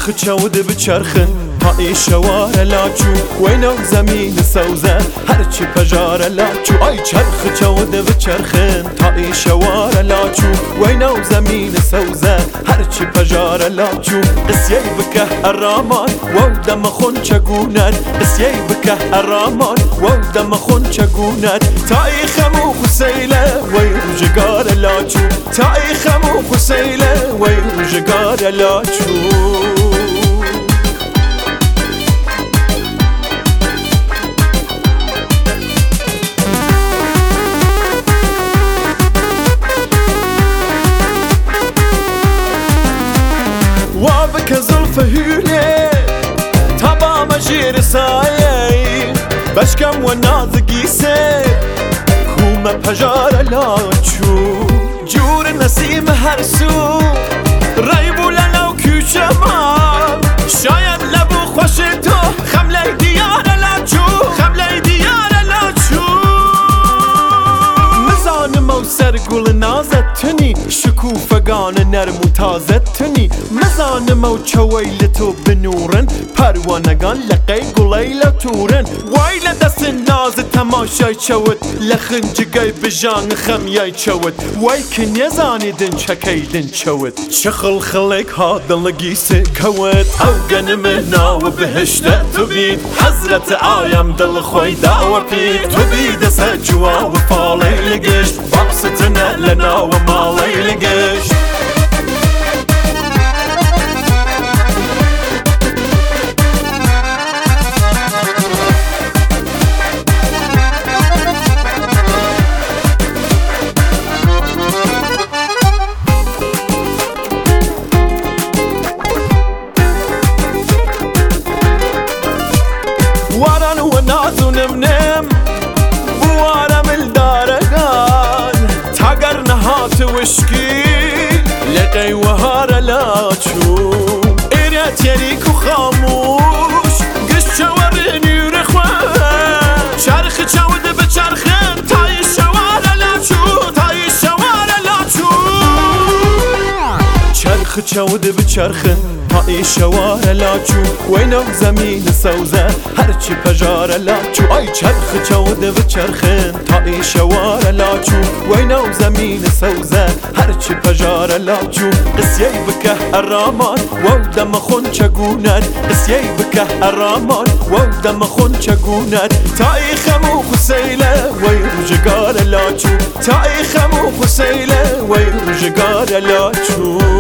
چرخ چود بچرخن های شوار لاچو وینو زمین سوزه هرچی پجار لاچو ای چرخ چود بچرخن های شوار لاچو وینو زمین سوزه هرچی پجار لاچو قسیه بکه الرامان و دم خون چگوند قسیه بکه الرامان و دم خون چگوند تای خمو خسیله وی روزگار لاچو تای خمو خسیله وی روزگار لاچو وابك زلف هولي تبا مجير سايي بشكم والنازقي سير كوما بجار لاچو جور نسيم هرسو ريبو لنو كوشمان شايد لبو خوشتو خملي ديار لاچو خملي ديار لاچو مزانم و سرگول نازتنی شکوفگان نرم و تازتنی مزانم و چویلتو بنورن پروانگان لقی گلیل تورن ویل دست ناز تماشای چود لخنجگای بجان خمیای چود وی کن یزانیدن چکیدن چود چخل خلیک هادن لگیسی کود او گنم ناو بهشته تو بید حضرت آیم دل خوی داو پید تو بید سجوا و فالی لگشت باستنه لنا و مالی لگشت وارن و نازو نم بوارم الدارگان تاگر نهات وشکی لقی و هار لاچو ایرات یریک و خاموش گشت چورنی رخوان چرخ چود بچرخن تای شوار لاچو تای شوار لاچو چرخ چود بچرخن های شوار لاچو وینو زمین سوزه هرچی پجار لاچو ای چرخ چود بچرخن های شوار لاچو وینو زمین سوزه هرچی پجار لاچو قسیه بکه الرامان و دم خون چگوند قسیه بکه الرامان و دم خون چگوند تای خمو خسیله وی روزگار لاچو تای خمو خسیله وی روزگار لاچو